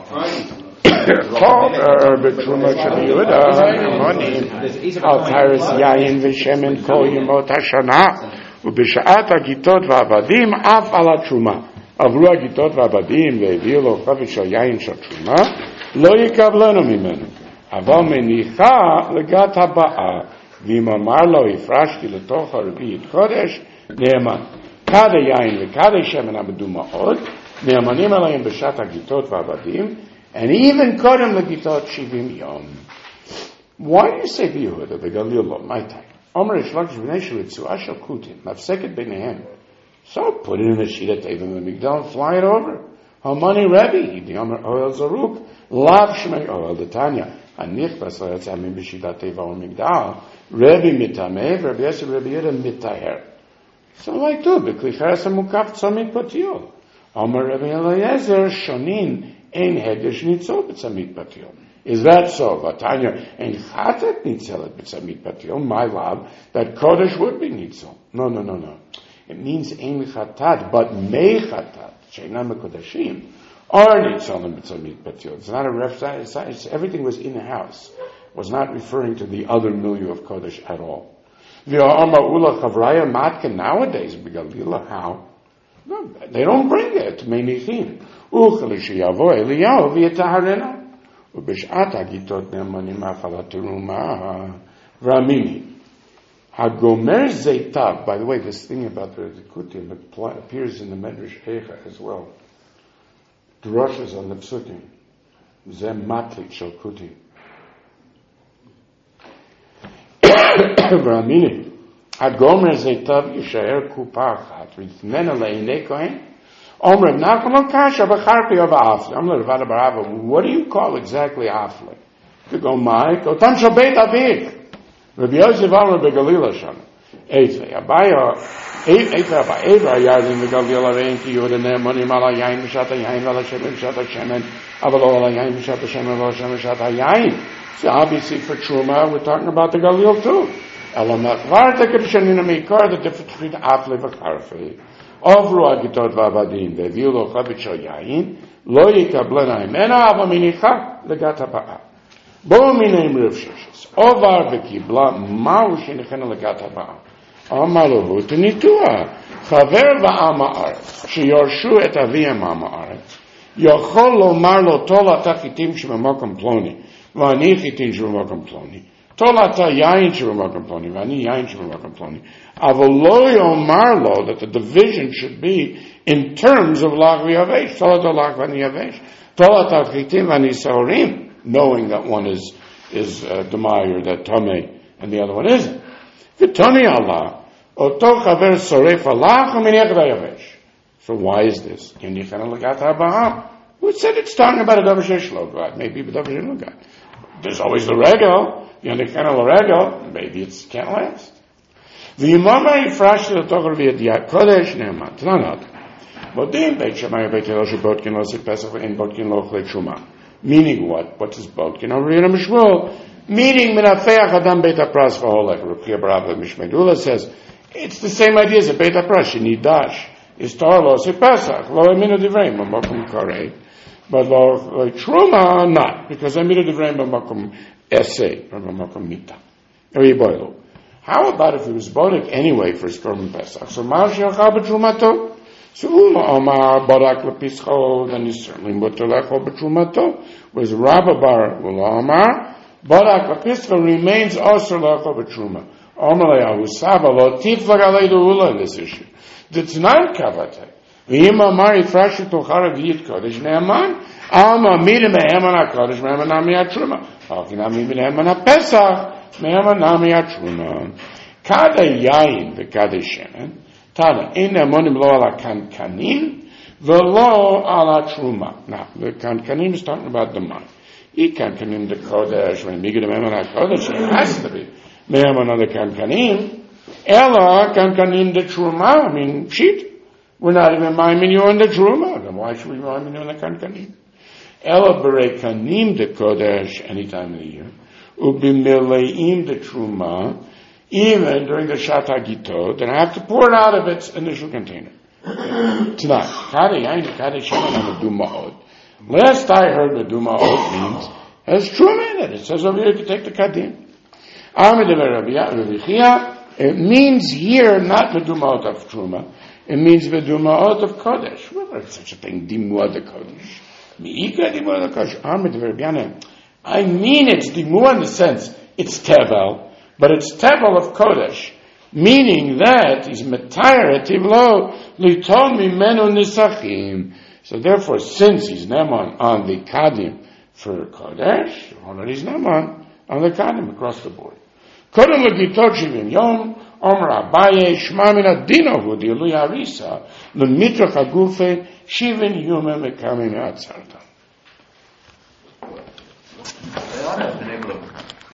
בתרומה של יהודה, המונים, על תרס יין ושמן כל ימות השנה, ובשעת הגיטות והעבדים אף על התרומה. עברו הגיטות והעבדים והביאו לו חפש של יין של תרומה, לא יקבלנו ממנו. אבל מניחה לגת הבאה, ואם אמר לו, הפרשתי לתוך הרביעית קודש, נאמן. כד היין וכד השמן עבדו מאוד, נאמנים עליהם בשעת הגיטות והעבדים, and even kodem legitot shivim yom. Why do you say Yehuda begalil lo? My time. Omer ishlakish b'nei shulitzu ashal kutim mafseket b'neihem. So put it in a sheet of tevim l'migdal and fly it over. Hamani Rebbe the Omer oil zaruk lav shmei oil detanya anich bas layatzamim b'shidat teva l'migdal Rebbe mitameh Rebbe Yosef Rebbe Yehuda mitaher. So like too b'klicheres hamukaf tzamid patiyol. Omer Rebbe Eliezer shonin. Ein hegesh nitzol b'tzamid patiyom. Is that so? Vatanya, ein chatat nitzelet b'tzamid patiyom. My love, that kodesh would be nitzol. No. It means ein chatat, but mei chatat, she'inam kodashim, are nitzolim b'tzamid patiyom. It's not a reference. Everything was in the house. It was not referring to the other milieu of kodesh at all. V'ha'ama ula chavraya matken nowadays b'galila. How? No, they don't bring it. Meinichim. Uchelishiyavo Eliyahu v'yetaharena. Ubish'at hagitot ne'amanim afalat teruma v'ramini. Hagomer zeitav. By the way, this thing about the kutim appears in the Medrash Eicha as well. Drushes on the psukim. Zem matlik shel kutim. V'ramini. Hagomer zeitav yishaer kupachat v'yitmena le'inei kohen. Omer Nachman Kasha b'charpi of Afli. Omer Ravad Barava. What do you call exactly Afli? You go Mike. Otam shel Beit Aviv. Rabbi Yosef Omer beGalila Sham. Eitzvei Abaya. Eitzvei Abaya. Yardim beGalila Rein Ki Yehuda Ne'emonim Ala Yain B'shat HaYain V'ala Shemen B'shat HaShemen Aval Ala Yain B'shat HaShemen V'ala Shemen B'shat HaYain. So obviously for Truma we're talking about the Galil too. Elamat Varta K'Pshanina Meikar, the difference between Afli and Charfi. Avru agitot v'avadim ve'viu lo chavit shel yain lo yikablena imena ava minicha legat habaa. Bo mineim Rav Sheshes ovar v'kibla ma'u shenichena legat habaa. Amar lahu tenitua chaver v'am haaretz sheyorshu et aviyam am haaretz yochol lomar lo tola tachitim sheb'makom ploni v'ani chitim sheb'makom ploni. Tolata yain sheb'makom ploni, v'ani yain sheb'makom ploni. Avolo yomar lo, that the division should be in terms of lag v'yavesh. Tolata lag v'ani yavesh. Tolata chitim v'ani saorim, knowing that one is demai or that tamei, and the other one isn't. V'toni Allah, oto chaver soref alach u'miniach v'yavesh. So why is this? Yenichana legat ha'ba'am. Who said it's talking about a davar sheyesh lo God? Maybe a davar sheyesh lo God. There's always the regel. You understand the regel? Maybe it can't last. The Imama Yifrash the Togar v'Yad Kodesh Ne'eman. Tanot. Bodim Beit Shammai Beit Hillel Shebotkin Lo Sik Pesach Ve'en Botkin Lo Chlei Truma. Meaning what? What is Botkin? Over here in Mishmul. Meaning Minafeach Adam Beit HaPras V'Holek. Rukia Barabba Mishmedula says it's the same idea as a Beit HaPras. You need dash. Is Torah Lo Sik Pesach. Lo Eminu Divrei B'Mokum Karei. But Lo Truma not. Because Eminu Divrei B'Mokum Essay. Or B'Mokum Mita. Or Yiboilu. How about if he was bodek anyway for his Korban Pesach? So Ma'al She'achal B'Trumato? So Omar Barak L'Pischo, then he's certainly Mutter L'Echol B'Trumato. Whereas Rabba Bar Omar Barak L'Pischo remains also L'Echol B'Truma. Omar Le'ahu Saba Lo Tiflag Alei D'Ula in this issue. That's not Kavate. V'yim Amar Yifrash T'Ochara V'yit Kodesh Ne'eman Alma Midim Me'eman HaKodesh Me'eman Nami HaTruma Ha'kinami Me'eman HaPesach Me'eman Nami HaTruma Kada Yayin V'Kada Shemen Tada In Amonim Lo Ala Kankanim V'Lo Ala Truma. Now, the Kankanim is talking about the mind. I Kankanim the Kodesh when Migid Me'eman HaKodesh it has to be Me'eman on the Kankanim Ela Kankanim the Truma. I mean, shit. We're not even miming you on the Truma. Then why should we mime you on the Kankanim? Ela Berei Kanim the Kodesh any time of the year. Ubimileim the Truma, even during the Shat HaGitot, then I have to pour it out of its initial container. Tonight, last I heard Meduma'ot means has Truma in it. It says over here to take the Kadim. It means here not Meduma'ot of Truma. It means Meduma'ot of Kodesh. Well, there's such a thing, Dimua the Kodesh. Mi'ika Dimua the Kodesh. I mean it's Dimua in the sense it's Tevel, but it's Tevel of Kodesh, meaning that he's Metayr Tivlo Liton Mimenu Nisachim. So therefore, since he's Neman on the Kadim for Kodesh, already he's Neman on the Kadim across the board. Kodem L'Gitot Shivim Yom Omer Abaye Shma Min Adinohu Dilu Yarisa L'Mitrach Hagufe Shivim Yumem Mekamim Atzartam.